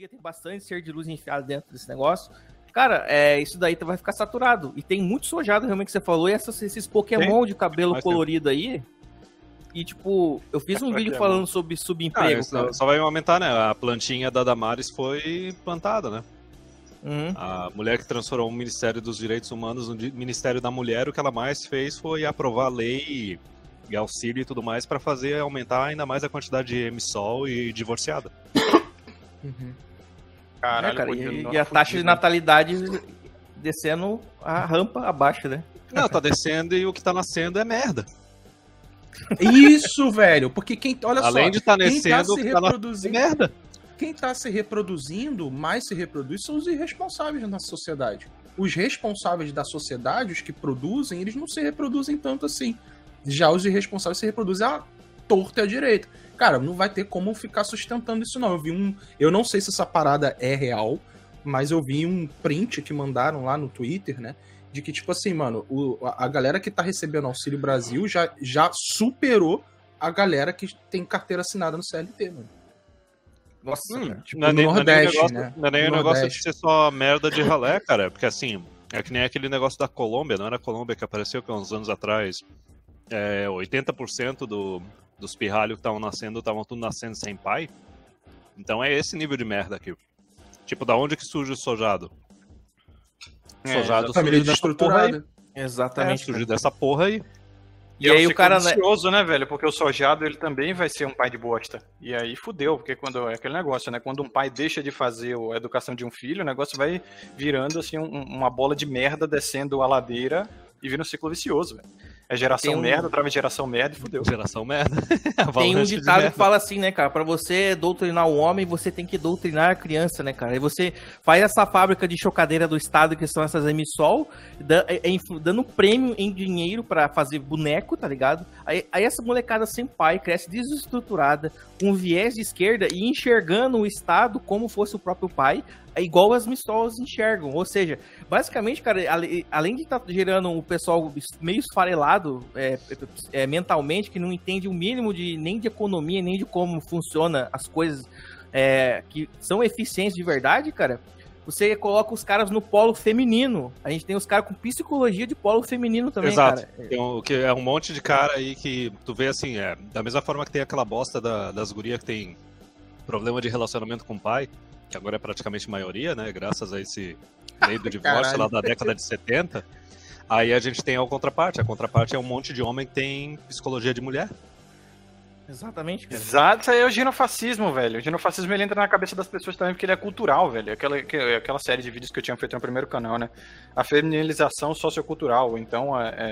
dia, tem bastante ser de luz enfiado dentro desse negócio. Cara, isso daí vai ficar saturado. E tem muito sojado, realmente, que você falou, e esses Pokémon de cabelo colorido aí. E, tipo, eu fiz um vídeo falando sobre subemprego. Só vai aumentar, né? A plantinha da Damares foi plantada, né? A mulher que transformou o Ministério dos Direitos Humanos no Ministério da Mulher, o que ela mais fez foi aprovar lei e auxílio e tudo mais para fazer aumentar ainda mais a quantidade de MSOL e divorciada. Caralho, cara, e a taxa de natalidade descendo a rampa abaixo, né? Não, tá descendo e o que tá nascendo é merda. Isso, velho, porque olha só, além de estar nascendo, quem tá se reproduzindo, merda. Quem tá se reproduzindo, mais se reproduz, são os irresponsáveis na sociedade. Os responsáveis da sociedade, os que produzem, eles não se reproduzem tanto assim. Já os irresponsáveis se reproduzem à torta e à direita. Cara, não vai ter como ficar sustentando isso, não. Eu não sei se essa parada é real, mas eu vi um print que mandaram lá no Twitter, né? De que, tipo assim, mano, a galera que tá recebendo Auxílio Brasil já superou a galera que tem carteira assinada no CLT, mano. Nossa, tipo, no Nordeste, né? Não é nem o negócio de ser só merda de ralé, cara. Porque assim, é que nem aquele negócio da Colômbia, não era a Colômbia que apareceu que uns anos atrás 80% dos pirralhos que estavam tudo nascendo sem pai. Então é esse nível de merda aqui. Tipo, da onde que surge o sojado? Sojado família desestruturada. Exatamente. Surge dessa porra aí. E aí o cara ansioso, né, velho? Porque o sojado, ele também vai ser um pai de bosta. E aí fudeu, porque quando é aquele negócio, né? Quando um pai deixa de fazer a educação de um filho, o negócio vai virando, assim, uma bola de merda descendo a ladeira e vira um ciclo vicioso, velho. É geração merda, através de geração merda e fudeu. Geração merda. Tem um ditado que fala assim, né, cara? Pra você doutrinar o homem, você tem que doutrinar a criança, né, cara? E você faz essa fábrica de chocadeira do Estado, que são essas MSOL, dando prêmio em dinheiro pra fazer boneco, tá ligado? Aí essa molecada sem pai cresce desestruturada, com viés de esquerda e enxergando o Estado como fosse o próprio pai, igual as MSOLs enxergam. Ou seja, basicamente, cara, além de estar gerando um pessoal meio esfarelado mentalmente, que não entende o mínimo nem de economia, nem de como funciona as coisas que são eficientes de verdade, cara, você coloca os caras no polo feminino. A gente tem os caras com psicologia de polo feminino também, exato. Cara. Tem um monte de cara aí que tu vê assim, da mesma forma que tem aquela bosta das gurias que tem problema de relacionamento com o pai, que agora é praticamente maioria, né, graças a esse lei do divórcio lá da década de 70, aí a gente tem a contraparte é um monte de homem que tem psicologia de mulher. Exatamente, cara. Exato, isso aí é o genofascismo, velho. O genofascismo, ele entra na cabeça das pessoas também porque ele é cultural, velho. Aquela série de vídeos que eu tinha feito no primeiro canal, né? A feminilização sociocultural. Então,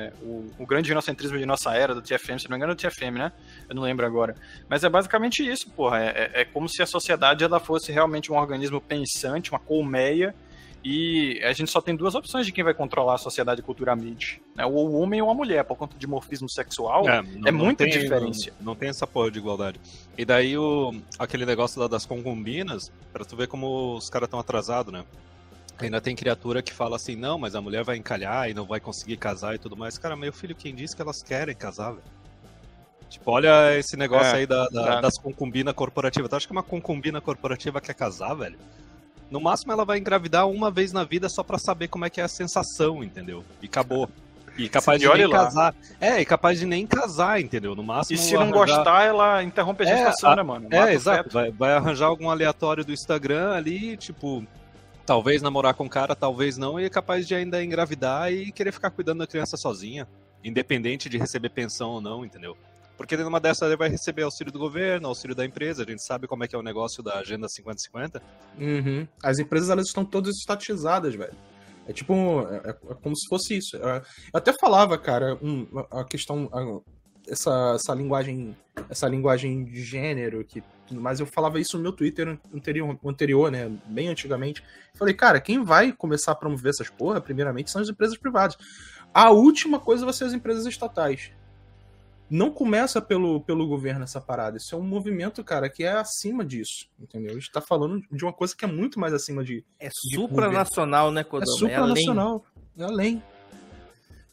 o grande genocentrismo de nossa era, do TFM, se não me engano é do TFM, né? Eu não lembro agora. Mas é basicamente isso, porra. É como se a sociedade ela fosse realmente um organismo pensante, uma colmeia, e a gente só tem duas opções de quem vai controlar a sociedade culturalmente, né? Ou o homem ou a mulher, por conta de dimorfismo sexual, muita diferença. Não tem essa porra de igualdade. E daí aquele negócio lá das concubinas, pra tu ver como os caras estão atrasados, né? Ainda tem criatura que fala assim, não, mas a mulher vai encalhar e não vai conseguir casar e tudo mais. Cara, meu filho, quem disse que elas querem casar, velho? Tipo, olha esse negócio aí das concubinas corporativas. Tu acha que uma concubina corporativa quer casar, velho? No máximo ela vai engravidar uma vez na vida só pra saber como é que é a sensação, entendeu? E acabou. E capaz de nem casar. E capaz de nem casar, entendeu? No máximo. E se não gostar, ela interrompe a gestação, né, mano? Exato. Vai arranjar algum aleatório do Instagram ali, tipo, talvez namorar com o cara, talvez não, e é capaz de ainda engravidar e querer ficar cuidando da criança sozinha, independente de receber pensão ou não, entendeu? Porque numa dessas ele vai receber auxílio do governo, auxílio da empresa, a gente sabe como é que é o negócio da Agenda 50-50. As empresas, elas estão todas estatizadas, velho. É tipo, é como se fosse isso. Eu até falava, cara, a questão, essa linguagem de gênero, mas eu falava isso no meu Twitter anterior, né, bem antigamente. Falei, cara, quem vai começar a promover essas porra, primeiramente, são as empresas privadas. A última coisa vai ser as empresas estatais. Não começa pelo governo essa parada. Isso é um movimento, cara, que é acima disso, entendeu? A gente tá falando de uma coisa que é muito mais acima de... É supranacional, né, Codão? É supranacional. É além.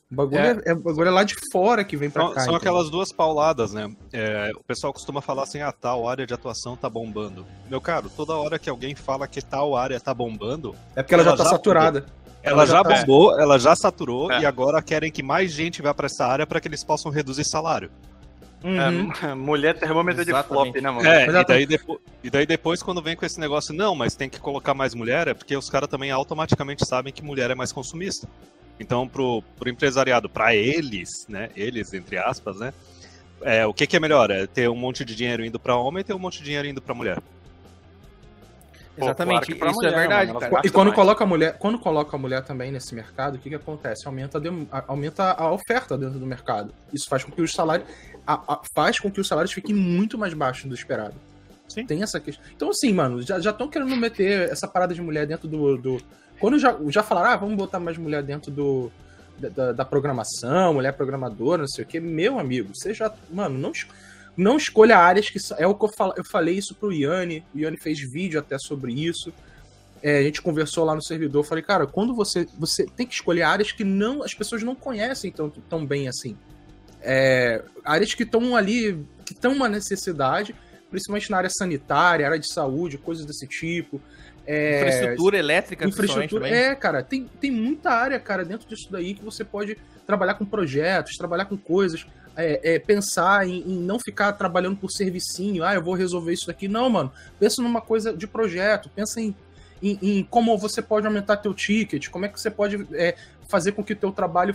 O bagulho é lá de fora que vem pra cá. São aquelas duas pauladas, né? O pessoal costuma falar assim, tal área de atuação tá bombando. Meu caro, toda hora que alguém fala que tal área tá bombando... É porque ela já tá saturada. Ela já bombou, ela já saturou, e agora querem que mais gente vá pra essa área para que eles possam reduzir salário. Mulher termômetro de flop, né, mano? E daí depois, quando vem com esse negócio, não, mas tem que colocar mais mulher, é porque os caras também automaticamente sabem que mulher é mais consumista. Então, pro empresariado, pra eles, né, eles, entre aspas, né, o que é melhor? É ter um monte de dinheiro indo pra homem e ter um monte de dinheiro indo pra mulher? Exatamente, claro isso mulher, é verdade, mano, cara. E quando coloca a mulher também nesse mercado, o que acontece? Aumenta a oferta dentro do mercado. Isso faz com que os salários fiquem muito mais baixos do esperado. Sim. Tem essa questão. Então, assim, mano, já estão querendo meter essa parada de mulher dentro do... Quando já falaram, vamos botar mais mulher dentro da programação, mulher programadora, não sei o quê, meu amigo, você já... Mano, não escolha áreas que... É o que eu falei isso pro Yanni. O Yanni fez vídeo até sobre isso. A gente conversou lá no servidor. Eu falei, cara, quando você tem que escolher áreas que as pessoas não conhecem tão bem assim. Áreas que estão ali, que estão uma necessidade, principalmente na área sanitária, área de saúde, coisas desse tipo. Infraestrutura elétrica, também. Cara, tem muita área, cara, dentro disso daí que você pode trabalhar com projetos, trabalhar com coisas, pensar em não ficar trabalhando por servicinho, eu vou resolver isso daqui. Não, mano, pensa numa coisa de projeto, pensa em como você pode aumentar teu ticket, como é que você pode fazer com que o teu trabalho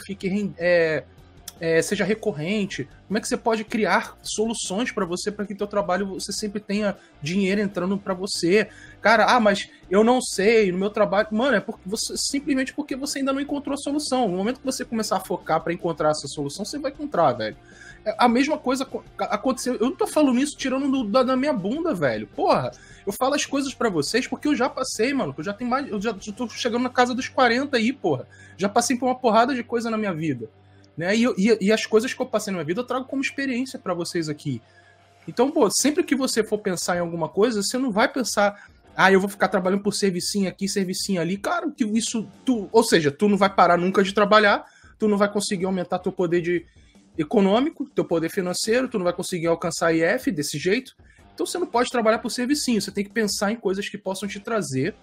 seja recorrente, como é que você pode criar soluções para você, para que teu trabalho você sempre tenha dinheiro entrando para você. Cara, mas eu não sei, no meu trabalho... Mano, simplesmente porque você ainda não encontrou a solução. No momento que você começar a focar para encontrar essa solução, você vai encontrar, velho. A mesma coisa aconteceu... Eu não tô falando isso tirando da minha bunda, velho. Porra, eu falo as coisas para vocês porque eu já passei, mano. Eu já tô chegando na casa dos 40 aí, porra. Já passei por uma porrada de coisa na minha vida. Né? E as coisas que eu passei na minha vida eu trago como experiência pra vocês aqui. Então, sempre que você for pensar em alguma coisa, você não vai pensar, eu vou ficar trabalhando por servicinho aqui, servicinho ali. Cara, que isso... Ou seja, tu não vai parar nunca de trabalhar, tu não vai conseguir aumentar teu poder econômico, teu poder financeiro, tu não vai conseguir alcançar IF desse jeito. Então você não pode trabalhar por servicinho, você tem que pensar em coisas que possam te trazer,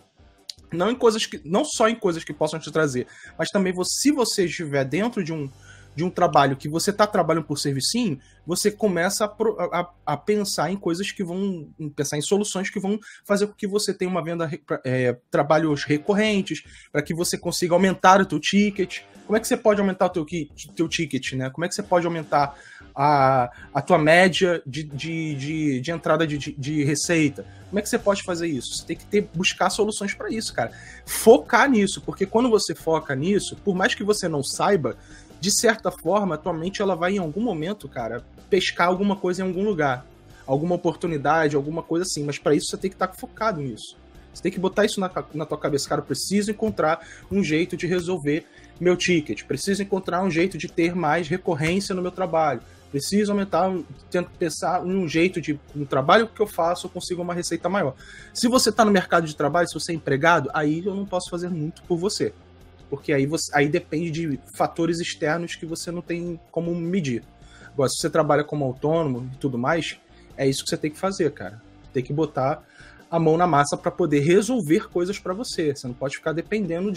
não só em coisas que possam te trazer, mas também se você estiver dentro de um trabalho que você está trabalhando por servicinho, você começa a pensar em coisas que vão... Pensar em soluções que vão fazer com que você tenha uma venda... trabalhos recorrentes, para que você consiga aumentar o teu ticket. Como é que você pode aumentar o teu ticket, né? Como é que você pode aumentar a tua média de entrada de receita? Como é que você pode fazer isso? Você tem que buscar soluções para isso, cara. Focar nisso, porque quando você foca nisso, por mais que você não saiba, de certa forma, a tua mente ela vai em algum momento, cara, pescar alguma coisa em algum lugar. Alguma oportunidade, alguma coisa assim. Mas para isso você tem que estar focado nisso. Você tem que botar isso na tua cabeça. Cara, eu preciso encontrar um jeito de resolver meu ticket. Preciso encontrar um jeito de ter mais recorrência no meu trabalho. Preciso tento pensar em um jeito no trabalho que eu faço, eu consigo uma receita maior. Se você está no mercado de trabalho, se você é empregado, aí eu não posso fazer muito por você. Porque aí depende de fatores externos que você não tem como medir. Agora, se você trabalha como autônomo e tudo mais, é isso que você tem que fazer, cara. Tem que botar a mão na massa para poder resolver coisas para você. Você não pode ficar dependendo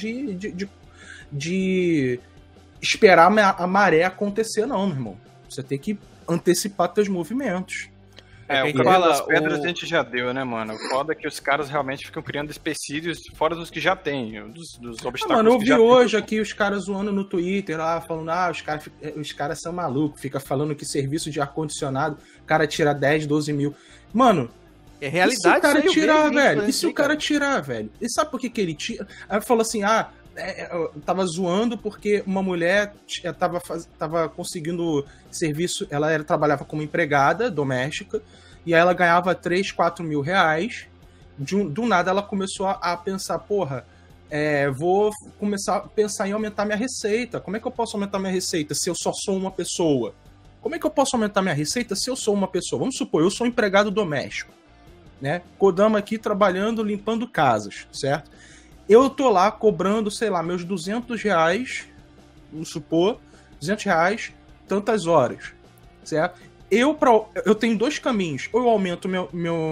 de esperar a maré acontecer, não, meu irmão. Você tem que antecipar seus movimentos. O caminho das pedras a gente já deu, né, mano? O foda é que os caras realmente ficam criando empecilhos fora dos que já tem, dos obstáculos. Mano, eu vi hoje aqui os caras zoando no Twitter, lá, falando, os caras são malucos, fica falando que serviço de ar-condicionado, o cara tira 10, 12 mil. Mano, é realidade. E se o cara tirar, velho? E se o cara tirar, velho? E sabe por que ele tira? Aí falou assim, eu tava zoando porque uma mulher tava conseguindo serviço, ela trabalhava como empregada doméstica, e aí ela ganhava 3, 4 mil reais. Do nada ela começou a pensar, porra, vou começar a pensar em aumentar minha receita. Como é que eu posso aumentar minha receita se eu só sou uma pessoa? Como é que eu posso aumentar minha receita se eu sou uma pessoa? Vamos supor, eu sou empregado doméstico, né? Kodama aqui trabalhando, limpando casas, certo? Eu tô lá cobrando, sei lá, meus 200 reais, vamos supor, R$200, tantas horas, certo? Eu tenho dois caminhos. Ou eu aumento meu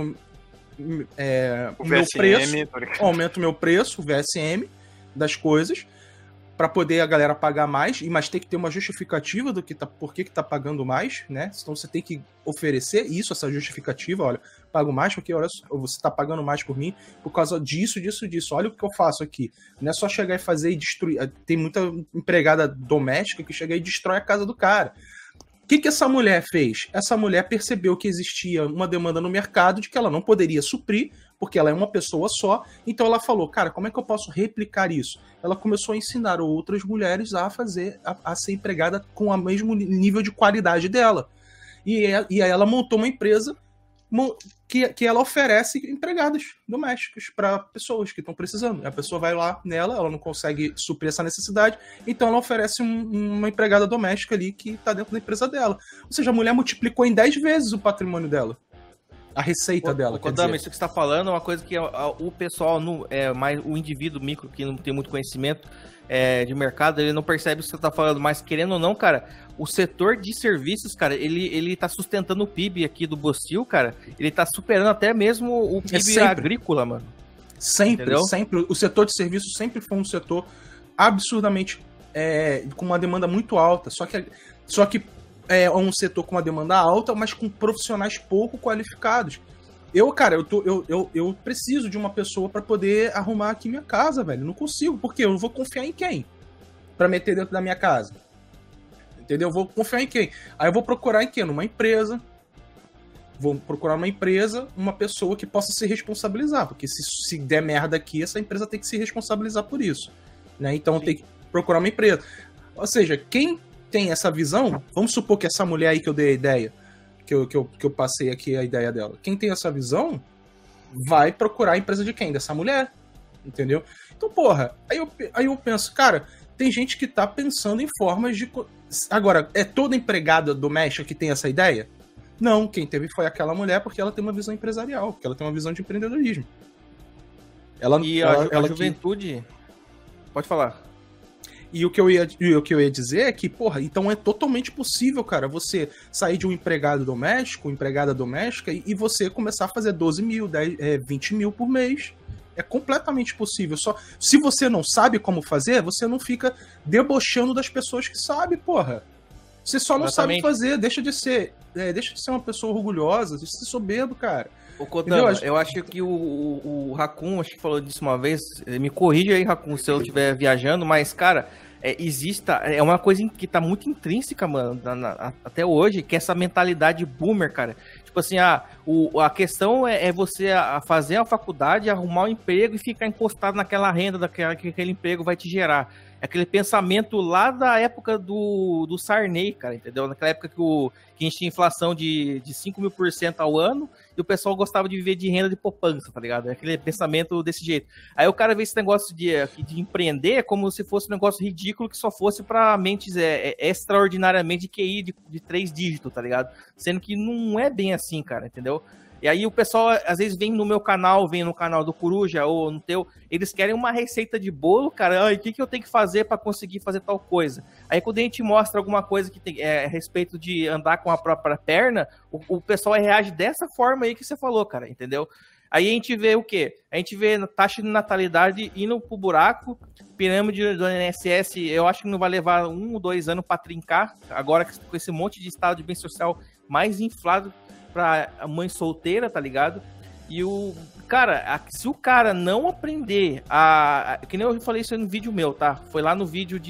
preço, aumento meu preço, o VSM das coisas, para poder a galera pagar mais, mas tem que ter uma justificativa do que por que tá pagando mais, né? Então você tem que oferecer isso, essa justificativa, olha, pago mais porque olha, você tá pagando mais por mim por causa disso, olha o que eu faço aqui. Não é só chegar e fazer e destruir, tem muita empregada doméstica que chega e destrói a casa do cara. O que essa mulher fez? Essa mulher percebeu que existia uma demanda no mercado de que ela não poderia suprir, porque ela é uma pessoa só, então ela falou, cara, como é que eu posso replicar isso? Ela começou a ensinar outras mulheres a ser empregada com o mesmo nível de qualidade dela. E aí ela montou uma empresa que ela oferece empregadas domésticas para pessoas que estão precisando. A pessoa vai lá nela, ela não consegue suprir essa necessidade, então ela oferece uma empregada doméstica ali que está dentro da empresa dela. Ou seja, a mulher multiplicou em 10 vezes o patrimônio dela. A receita dela. Kodama, isso que você está falando é uma coisa que o pessoal, mais o indivíduo micro, que não tem muito conhecimento de mercado, ele não percebe o que você está falando, mas querendo ou não, cara, o setor de serviços, cara, ele tá sustentando o PIB aqui do Bostil, cara, ele tá superando até mesmo o PIB agrícola, mano. Sempre. O setor de serviços sempre foi um setor absurdamente com uma demanda muito alta, só que é um setor com uma demanda alta, mas com profissionais pouco qualificados. Eu preciso de uma pessoa para poder arrumar aqui minha casa, velho. Não consigo, porque eu não vou confiar em quem para meter dentro da minha casa. Entendeu? Eu vou confiar em quem? Aí eu vou procurar em quem? Numa empresa. Vou procurar numa empresa uma pessoa que possa se responsabilizar, porque se der merda aqui, essa empresa tem que se responsabilizar por isso, né? Então tem que procurar uma empresa. Ou seja, quem tem essa visão, vamos supor que essa mulher aí que eu dei a ideia, que eu passei aqui a ideia dela, quem tem essa visão vai procurar a empresa de quem? Dessa mulher, entendeu? Então, porra, aí eu penso, cara, tem gente que tá pensando em formas de... Agora, é toda empregada doméstica que tem essa ideia? Não, quem teve foi aquela mulher porque ela tem uma visão empresarial, porque ela tem uma visão de empreendedorismo. A juventude... Pode falar. E o que eu ia dizer é que, porra, então é totalmente possível, cara, você sair de um empregado doméstico, empregada doméstica, e você começar a fazer 12 mil, 20 mil por mês. É completamente possível. Só se você não sabe como fazer, você não fica debochando das pessoas que sabem, porra. Você só não sabe fazer, deixa de ser uma pessoa orgulhosa, deixa de ser soberbo, cara. Ô, Kodama, eu acho que o Raccoon, acho que falou disso uma vez, me corrija aí, Raccoon, se eu estiver viajando, mas, cara, é uma coisa que tá muito intrínseca, mano, até hoje, que é essa mentalidade boomer, cara. Tipo assim, a questão é você fazer a faculdade, arrumar um emprego e ficar encostado naquela renda que aquele emprego vai te gerar. É aquele pensamento lá da época do Sarney, cara, entendeu? Naquela época que a gente tinha inflação de 5.000% ao ano e o pessoal gostava de viver de renda de poupança, tá ligado? É aquele pensamento desse jeito. Aí o cara vê esse negócio de empreender como se fosse um negócio ridículo que só fosse pra mentes extraordinariamente de QI de 3 dígitos, tá ligado? Sendo que não é bem assim, cara, entendeu? E aí o pessoal, às vezes, vem no meu canal, vem no canal do Coruja ou no teu, eles querem uma receita de bolo, cara, o que eu tenho que fazer para conseguir fazer tal coisa? Aí quando a gente mostra alguma coisa que tem a respeito de andar com a própria perna, o pessoal reage dessa forma aí que você falou, cara, entendeu? Aí a gente vê o quê? A gente vê taxa de natalidade indo pro buraco, pirâmide do INSS, eu acho que não vai levar 1 ou 2 anos para trincar, agora com esse monte de estado de bem social mais inflado pra mãe solteira, tá ligado? E se o cara não aprender que nem eu falei isso no vídeo meu, tá? Foi lá no vídeo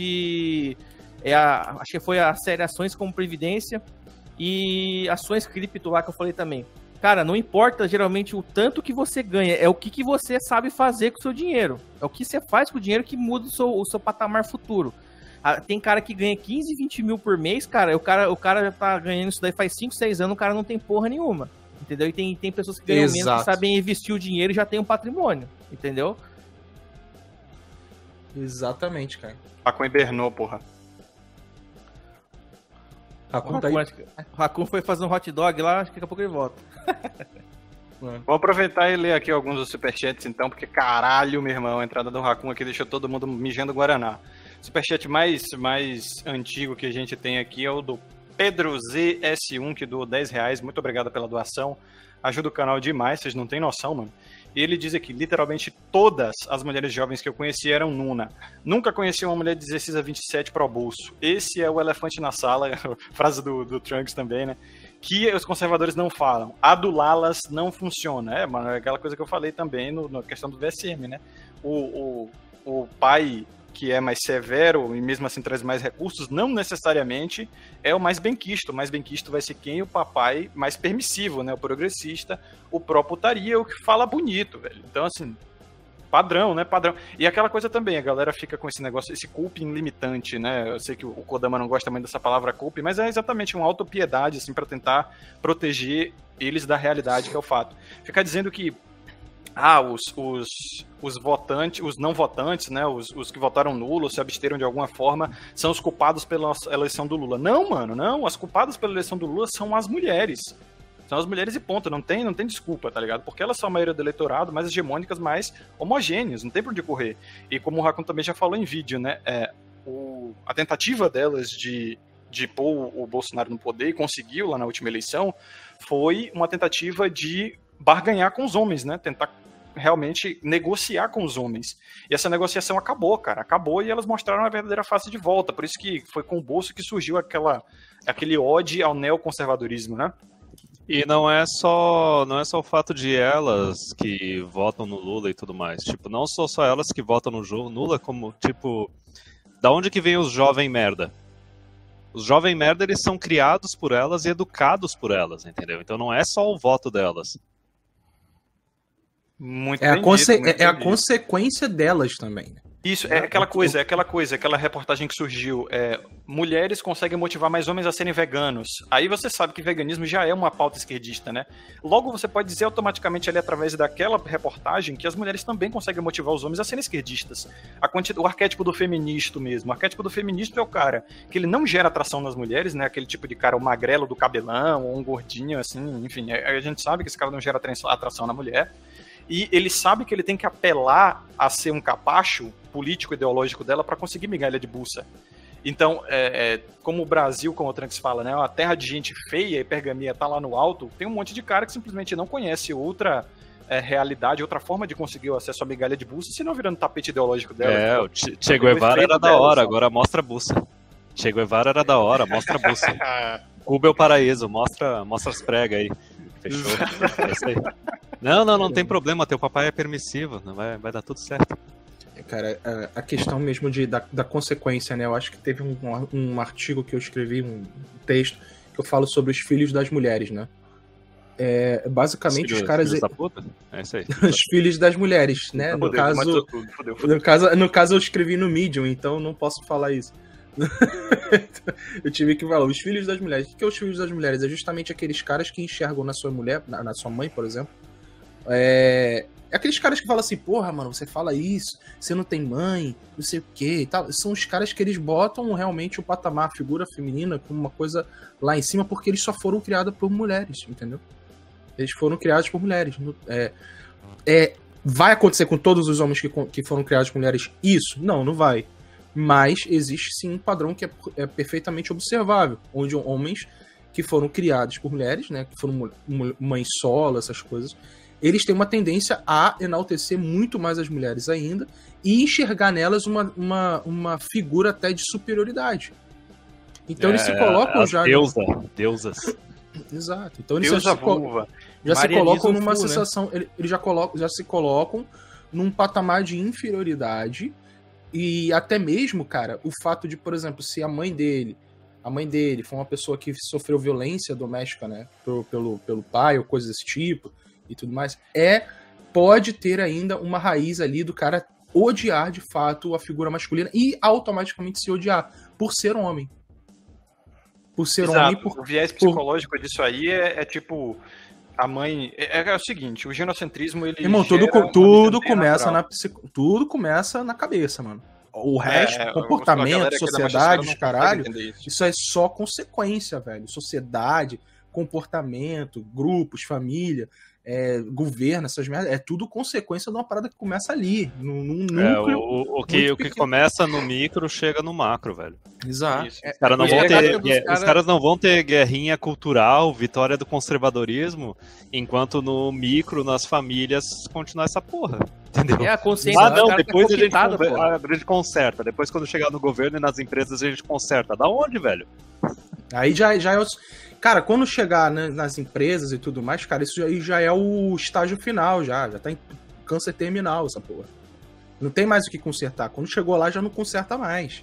acho que foi a série Ações como Previdência e Ações Cripto lá que eu falei também. Cara, não importa geralmente o tanto que você ganha, é o que você sabe fazer com o seu dinheiro. É o que você faz com o dinheiro que muda o seu patamar futuro. Tem cara que ganha 15, 20 mil por mês, cara, o cara já tá ganhando isso daí faz 5, 6 anos, o cara não tem porra nenhuma, entendeu? E tem pessoas que ganham menos, que sabem investir o dinheiro e já tem um patrimônio, entendeu? Exatamente, cara. Raccoon hibernou, porra. Raccoon foi fazer um hot dog lá, acho que daqui a pouco ele volta. Vou aproveitar e ler aqui alguns dos superchats então, porque caralho, meu irmão, a entrada do Raccoon aqui deixou todo mundo mijando Guaraná. superchat mais antigo que a gente tem aqui é o do Pedro ZS1, que doou R$10. Muito obrigado pela doação. Ajuda o canal demais, vocês não têm noção, mano. E ele diz aqui, literalmente todas as mulheres jovens que eu conheci eram Nuna. Nunca conheci uma mulher de 16 a 27 pro bolso. Esse é o elefante na sala, frase do Trunks também, né? Que os conservadores não falam. Adulá-las não funciona. Mano, é aquela coisa que eu falei também na questão do VSM, né? O pai que é mais severo e mesmo assim traz mais recursos, não necessariamente é o mais benquisto. O mais benquisto vai ser quem? O papai mais permissivo, né? O progressista, o pró-putaria, o que fala bonito, velho. Então, assim, padrão, né? Padrão. E aquela coisa também, a galera fica com esse negócio, esse culping limitante, né? Eu sei que o Kodama não gosta muito dessa palavra culping, mas é exatamente uma autopiedade, assim, pra tentar proteger eles da realidade, que é o fato. Ficar dizendo que os votantes, os não votantes, né, os que votaram nulo, se absteram de alguma forma, são os culpados pela eleição do Lula. Não, mano, não. As culpadas pela eleição do Lula são as mulheres. São as mulheres e ponto. Não tem desculpa, tá ligado? Porque elas são a maioria do eleitorado, mais hegemônicas, mais homogêneas. Não tem pra onde correr. E como o Raccoon também já falou em vídeo, né, a tentativa delas de pôr o Bolsonaro no poder e conseguiu lá na última eleição foi uma tentativa de barganhar com os homens, né? Tentar realmente negociar com os homens. E essa negociação acabou, cara. Acabou e elas mostraram a verdadeira face de volta. Por isso que foi com o Bolso que surgiu aquele ódio ao neoconservadorismo, né? E não é só o fato de elas que votam no Lula e tudo mais. Tipo, não são só elas que votam no Lula, como, tipo, da onde que vem os jovem merda? Os jovem merda, eles são criados por elas e educados por elas, entendeu? Então não é só o voto delas. Muito a consequência delas também. Isso, aquela reportagem que surgiu, mulheres conseguem motivar mais homens a serem veganos. Aí você sabe que veganismo já é uma pauta esquerdista, né? Logo você pode dizer automaticamente ali através daquela reportagem que as mulheres também conseguem motivar os homens a serem esquerdistas. O arquétipo do feminista mesmo. O arquétipo do feminista é o cara que ele não gera atração nas mulheres, né? Aquele tipo de cara, o magrelo do cabelão, ou um gordinho, assim, enfim. A gente sabe que esse cara não gera atração na mulher. E ele sabe que ele tem que apelar a ser um capacho político ideológico dela para conseguir migalha de buça. Então, como o Brasil, como o Trunks fala, né, uma terra de gente feia e pergaminha tá lá no alto, tem um monte de cara que simplesmente não conhece outra realidade, outra forma de conseguir o acesso à migalha de buça, senão virando tapete ideológico dela. O Che Guevara era da hora, agora mostra a buça. Che Guevara era da hora, mostra a buça. Cuba é o paraíso, mostra as pregas aí. Fechou? É isso aí. Não tem problema, teu papai é permissivo, vai dar tudo certo. Cara, a questão mesmo da consequência, né? Eu acho que teve um artigo que eu escrevi, um texto, que eu falo sobre os filhos das mulheres, né? Basicamente os caras... Filhos da puta? É isso aí. Os filhos das mulheres, né? No caso eu escrevi no Medium, então não posso falar isso. Eu tive que falar, os filhos das mulheres. O que é os filhos das mulheres? É justamente aqueles caras que enxergam na sua mulher, na sua mãe, por exemplo. Aqueles caras que falam assim, porra, mano, você fala isso, você não tem mãe, não sei o que e tal. São os caras que eles botam realmente o patamar, a figura feminina, como uma coisa lá em cima, porque eles só foram criados por mulheres, entendeu? Eles foram criados por mulheres. Vai acontecer com todos os homens que foram criados por mulheres isso? Não vai. Mas existe sim um padrão que é perfeitamente observável, onde homens que foram criados por mulheres, né, que foram mães solo, essas coisas, eles têm uma tendência a enaltecer muito mais as mulheres ainda e enxergar nelas uma figura até de superioridade. Então eles se colocam já... Deusas. Exato. Então eles já se colocam numa sensação... Né? Eles já se colocam num patamar de inferioridade. E até mesmo, cara, o fato de, por exemplo, se a mãe dele foi uma pessoa que sofreu violência doméstica, né, pelo pai ou coisas desse tipo e tudo mais, pode ter ainda uma raiz ali do cara odiar de fato a figura masculina e automaticamente se odiar por ser homem. Por ser homem. O viés psicológico disso aí é tipo... A mãe... É o seguinte, o genocentrismo, ele... Irmão, tudo começa na cabeça, mano. O resto, comportamento, sociedade, caralho, isso é só consequência, velho. Sociedade, comportamento, grupos, família. governo, essas merdas, é tudo consequência de uma parada que começa ali, num núcleo. O que começa no micro chega no macro, velho. Exato. Os caras não vão ter guerrinha cultural, vitória do conservadorismo, enquanto no micro, nas famílias, continuar essa porra. Entendeu? A consciência não, depois a gente conserta. Depois, quando chegar no governo e nas empresas, a gente conserta. Da onde, velho? Aí já é... Cara, quando chegar nas empresas e tudo mais, cara, isso aí já é o estágio final, já tá em câncer terminal, essa porra. Não tem mais o que consertar. Quando chegou lá, já não conserta mais.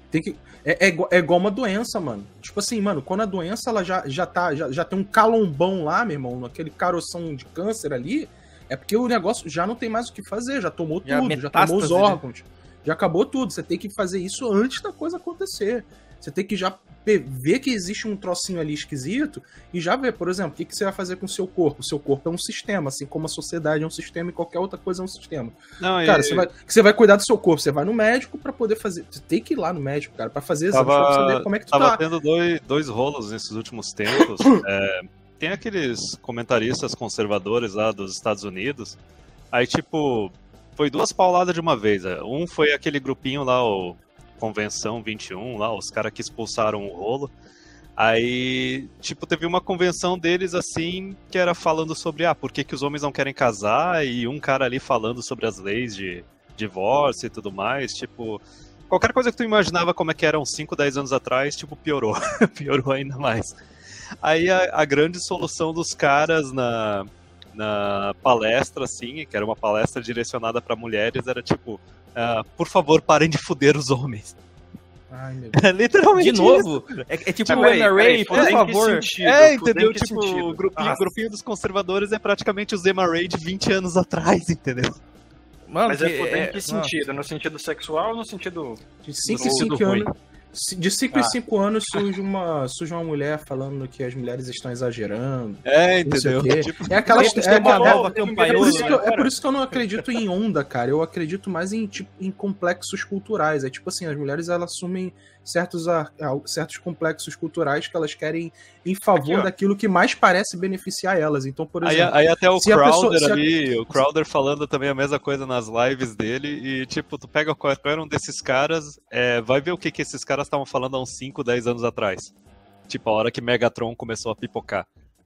É igual uma doença, mano. Tipo assim, mano, quando a doença ela já tem um calombão lá, meu irmão, naquele caroção de câncer ali, é porque o negócio já não tem mais o que fazer, já tomou tudo, já tomou os órgãos, já acabou tudo. Você tem que fazer isso antes da coisa acontecer. Você tem que já ver que existe um trocinho ali esquisito e já ver, por exemplo, o que você vai fazer com o seu corpo. O seu corpo é um sistema, assim como a sociedade é um sistema e qualquer outra coisa é um sistema. Não, cara, você vai cuidar do seu corpo, você vai no médico pra poder fazer... Você tem que ir lá no médico, cara, pra fazer exame, pra saber como é que tu tá. Tava tendo dois rolos nesses últimos tempos. Tem aqueles comentaristas conservadores lá dos Estados Unidos, aí tipo, foi 2 pauladas de uma vez. Um foi aquele grupinho lá, o Convenção 21, lá, os caras que expulsaram o rolo. Aí, tipo, teve uma convenção deles, assim, que era falando sobre, por que os homens não querem casar, e um cara ali falando sobre as leis de divórcio e tudo mais, tipo... Qualquer coisa que tu imaginava como é que era uns 5, 10 anos atrás, tipo, piorou. Piorou ainda mais. Aí a grande solução dos caras na palestra, assim, que era uma palestra direcionada para mulheres, era tipo, por favor, parem de fuder os homens. Ai, meu Deus. Literalmente. De novo? É tipo o Emma Ray, por favor. Entendeu? Tipo, o grupinho dos conservadores é praticamente o Emma Ray de 20 anos atrás, entendeu? Mano, mas em que sentido? No sentido sexual ou no sentido... De 5 em 5 anos. De 5 em 5 anos surge uma mulher falando que as mulheres estão exagerando. Entendeu? É aquela é por isso que eu não acredito em onda, cara. Eu acredito mais em complexos culturais. É tipo assim, as mulheres elas assumem certos complexos culturais que elas querem em favor daquilo que mais parece beneficiar elas. Então, por exemplo... Aí até o Crowder o Crowder falando também a mesma coisa nas lives dele, e tipo, tu pega qualquer um desses caras, vai ver o que esses caras estavam falando há uns 5, 10 anos atrás. Tipo, a hora que Megatron começou a pipocar.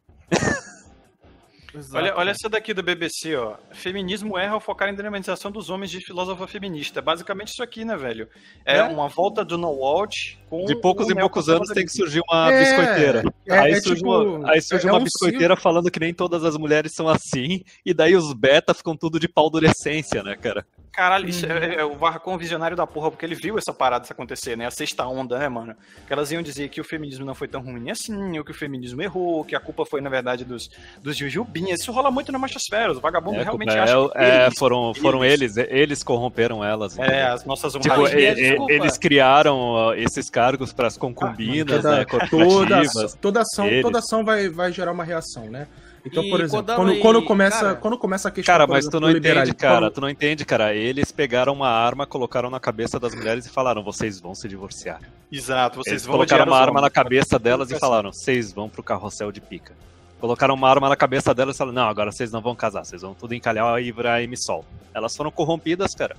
Olha essa daqui do BBC, ó. Feminismo erra ao focar em dramatização dos homens de filósofa feminista. Basicamente isso aqui, né, velho? É uma volta do No Watch com... De poucos em poucos anos tem que surgir uma biscoiteira. Aí surge uma biscoiteira falando que nem todas as mulheres são assim, e daí os beta ficam tudo de paudorescência, né, cara? Caralho, isso é o Varcon visionário da porra, porque ele viu essa parada acontecer, né? A sexta onda, né, mano? Que elas iam dizer que o feminismo não foi tão ruim assim, ou que o feminismo errou, que a culpa foi, na verdade, dos jujubinhas. Isso rola muito na machosfera, os vagabundos realmente acham que foram eles corromperam elas. Entendeu? As nossas eles criaram esses cargos para as concubinas, né, corporativas. Toda ação vai gerar uma reação, né? Então, por exemplo, quando começa a questão... Cara, mas tu não entende, cara. Eles pegaram uma arma, colocaram na cabeça das mulheres e falaram, vocês vão se divorciar. Exato, vocês vão colocaram uma arma na cabeça delas e falaram, vocês vão pro carrossel de pica. Colocaram uma arma na cabeça delas e falaram, não, agora vocês não vão casar, vocês vão tudo encalhar e virar M-Sol. Elas foram corrompidas, cara.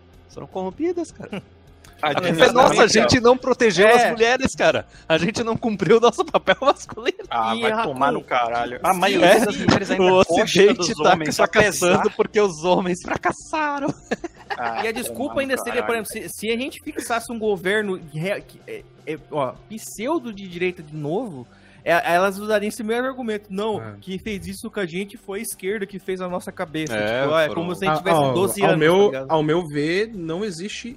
A gente não protegeu as mulheres, cara. A gente não cumpriu o nosso papel masculino. Vai tomar no caralho. A maioria das mulheres ainda o Ocidente tá fracassando porque os homens fracassaram. E a desculpa ainda seria, por exemplo, se a gente fixasse um governo pseudo de direita de novo, elas usariam esse mesmo argumento. Não, quem fez isso com a gente foi a esquerda que fez a nossa cabeça. É como se a gente tivesse 12 anos. Ao meu ver, não existe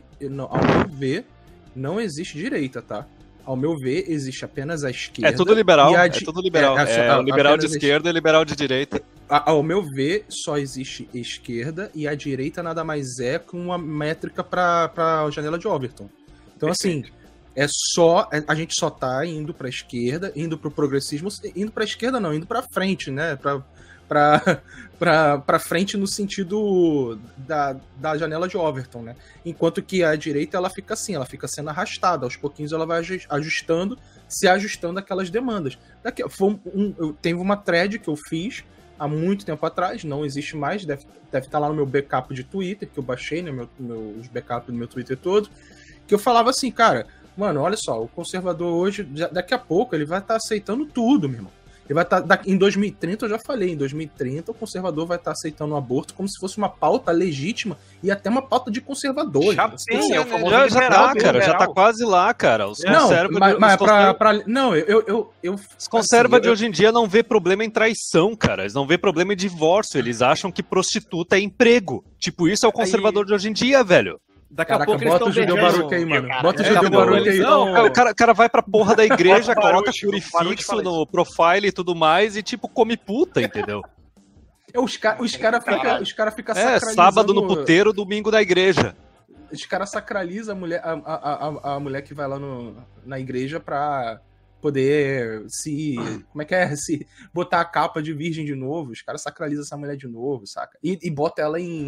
direita, tá? Ao meu ver, existe apenas a esquerda. É tudo liberal. É o liberal de esquerda e liberal de direita. Ao meu ver, só existe esquerda e a direita nada mais é que uma métrica pra janela de Overton. Então, assim... a gente só tá indo pra esquerda, indo pro progressismo, indo pra esquerda não, indo pra frente, né? Pra frente no sentido da janela de Overton, né? Enquanto que a direita, ela fica assim, ela fica sendo arrastada, aos pouquinhos ela vai se ajustando aquelas demandas. Teve uma thread que eu fiz há muito tempo atrás, não existe mais, deve estar lá no meu backup de Twitter, que eu baixei, né, os backups do meu Twitter todo, que eu falava assim, cara, mano, olha só, o conservador hoje, daqui a pouco, ele vai estar aceitando tudo, meu irmão. Ele vai estar, em 2030, eu já falei, em 2030 o conservador vai estar aceitando o aborto como se fosse uma pauta legítima e até uma pauta de conservador. Já tem, já tá, cara, já tá quase lá, cara. Os Os conserva de hoje em dia não vê problema em traição, cara. Eles não vê problema em divórcio. Eles acham que prostituta é emprego. Tipo, isso é o conservador de hoje em dia, velho. Daqui a pouco eles estão beijando. Bota o Judeu Baruch aí, mano. Bota o Judeu Baruch aí. Não, o cara vai pra porra da igreja, coloca curifixo no profile e tudo mais e, tipo, come puta, entendeu? Os cara ficam sacralizando... sábado no puteiro, domingo na igreja. Os caras sacralizam a mulher que vai lá na igreja pra poder se botar a capa de virgem de novo. Os caras sacralizam essa mulher de novo, saca? E bota ela em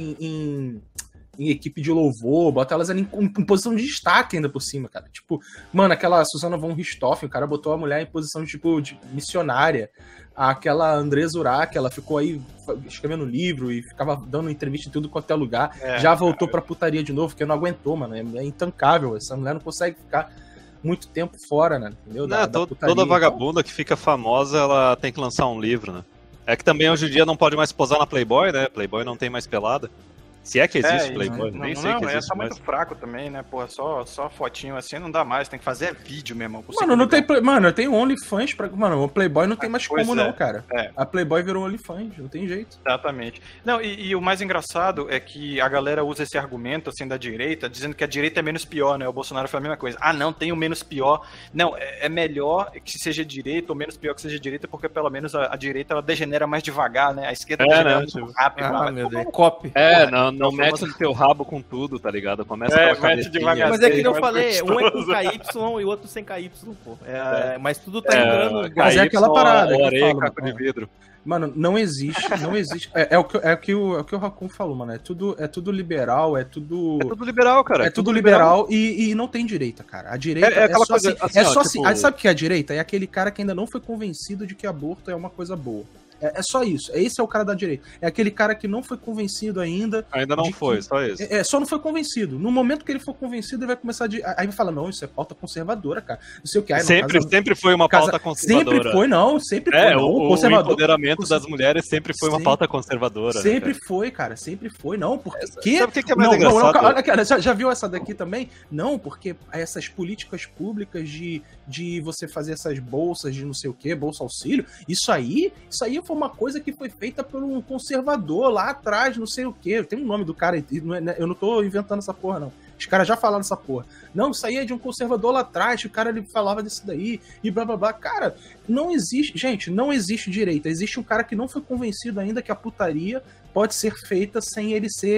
equipe de louvor, bota elas ali em posição de destaque ainda por cima, cara. Tipo, mano, aquela Susana von Richthofen, o cara botou a mulher em posição de missionária. Aquela Andresa Urach, ela ficou aí escrevendo livro e ficava dando entrevista em tudo quanto é lugar. Já voltou pra putaria de novo, porque não aguentou, mano. É intancável. Essa mulher não consegue ficar muito tempo fora, né? Entendeu? Toda vagabunda que fica famosa, ela tem que lançar um livro, né? É que também hoje em dia não pode mais posar na Playboy, né? Playboy não tem mais pelada. Se é que existe Playboy, nem sei que existe tá mais. muito fraco também, né? Porra, só fotinho assim não dá mais, tem que fazer vídeo mesmo. Mano, não tem Mano, eu tenho OnlyFans pra... Mano, o Playboy não tem mais como não, cara. A Playboy virou OnlyFans, não tem jeito. Exatamente. Não, e o mais engraçado é que a galera usa esse argumento, assim, da direita, dizendo que a direita é menos pior, né? O Bolsonaro foi a mesma coisa. Ah, não, tem o menos pior. Não, é melhor que seja direita ou menos pior que seja direita, porque pelo menos a direita, ela degenera mais devagar, né? A esquerda degenera muito rápido. Ah, meu Deus. Copy. Não mete no teu rabo com tudo, tá ligado? Começa pela mete devagar. Mas é que eu falei, um é com KY e o outro sem KY, pô. Mas tudo tá entrando... Mas é aquela parada que eu falo, caco de vidro. Mano, não existe. É o que o Raccoon falou, mano. É tudo liberal, é tudo... É tudo liberal, cara. É tudo liberal e não tem direita, cara. A direita é só coisa, assim. Tipo... Sabe o que é a direita? É aquele cara que ainda não foi convencido de que aborto é uma coisa boa. É só isso. Esse é o cara da direita. É aquele cara que não foi convencido ainda. Ainda não foi, só isso. Só não foi convencido. No momento que ele for convencido, ele vai começar Aí vai falar, não, isso é pauta conservadora, cara. Não sei o que. Sempre foi uma pauta conservadora. Sempre foi, não. Sempre foi. O empoderamento das mulheres sempre foi uma pauta conservadora. Sempre foi, cara. Sempre foi. Não, porque... Sabe o que é mais engraçado? Olha, cara, já viu essa daqui também? Não, porque essas políticas públicas de você fazer essas bolsas de não sei o que, bolsa auxílio, isso aí foi uma coisa que foi feita por um conservador lá atrás, não sei o quê. Tem um nome do cara, eu não tô inventando essa porra, não. Os caras já falaram essa porra. Não, isso aí é de um conservador lá atrás, o cara ele falava disso daí, e blá blá blá. Cara, não existe, gente, não existe direita. Existe um cara que não foi convencido ainda que a putaria pode ser feita sem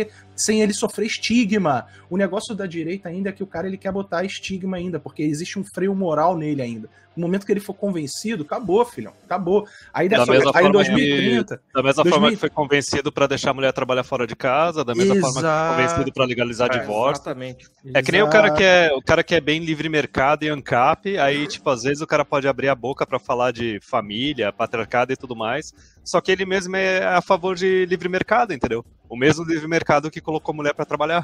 ele sofrer estigma. O negócio da direita ainda é que o cara ele quer botar estigma ainda, porque existe um freio moral nele ainda. No momento que ele for convencido, acabou, filhão. Acabou. Aí em 2030... Da mesma forma que foi convencido pra deixar a mulher trabalhar fora de casa, da mesma forma que foi convencido pra legalizar divórcio. Exatamente. É que nem o cara que é bem livre mercado e ANCAP, aí, tipo, às vezes o cara pode abrir a boca pra falar de família, patriarcado e tudo mais, só que ele mesmo é a favor de livre mercado, entendeu? O mesmo livre mercado que colocou a mulher pra trabalhar.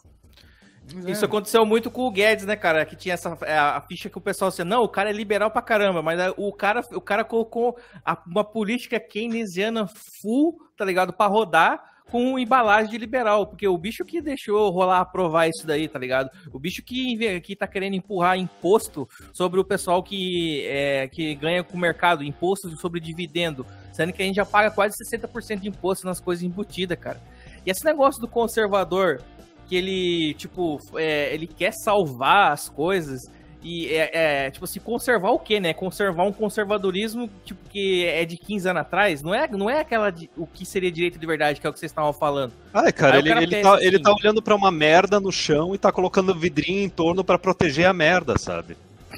Isso aconteceu muito com o Guedes, né, cara? Que tinha a ficha que o pessoal dizia, não, o cara é liberal pra caramba, mas o cara colocou uma política keynesiana full, tá ligado? Pra rodar com embalagem de liberal, porque o bicho que deixou rolar aprovar isso daí, tá ligado? O bicho que tá querendo empurrar imposto sobre o pessoal que ganha com o mercado, imposto sobre dividendo, sendo que a gente já paga quase 60% de imposto nas coisas embutidas, cara. E esse negócio do conservador, que ele, tipo, ele quer salvar as coisas e, tipo assim, conservar o quê, né? Conservar um conservadorismo, tipo, que é de 15 anos atrás, não é aquela, o que seria direito de verdade, que é o que vocês estavam falando. Cara, ele tá olhando pra uma merda no chão e tá colocando vidrinho em torno pra proteger a merda, sabe?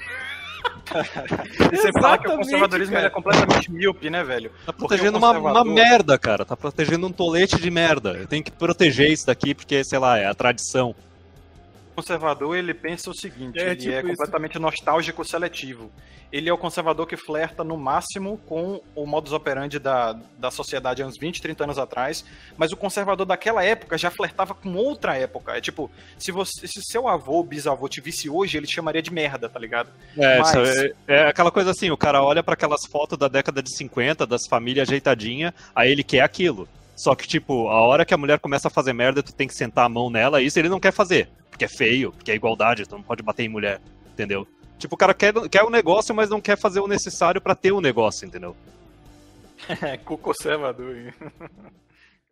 Você fala que o conservadorismo é completamente míope, né, velho? Tá protegendo uma merda, cara. Tá protegendo um tolete de merda. Eu tenho que proteger isso daqui porque, sei lá, é a tradição. conservador, ele pensa o seguinte, ele tipo é isso. completamente nostálgico seletivo. Ele é o conservador que flerta no máximo com o modus operandi da sociedade há uns 20, 30 anos atrás, mas o conservador daquela época já flertava com outra época. É tipo, se seu avô ou bisavô te visse hoje, ele te chamaria de merda, tá ligado? É aquela coisa assim, o cara olha pra aquelas fotos da década de 50, das famílias ajeitadinhas, aí ele quer aquilo. Só que, tipo, a hora que a mulher começa a fazer merda, tu tem que sentar a mão nela, isso ele não quer fazer. Porque é feio, porque é igualdade, tu não pode bater em mulher, entendeu? Tipo, o cara quer o negócio, mas não quer fazer o necessário pra ter o negócio, entendeu? É, conservador.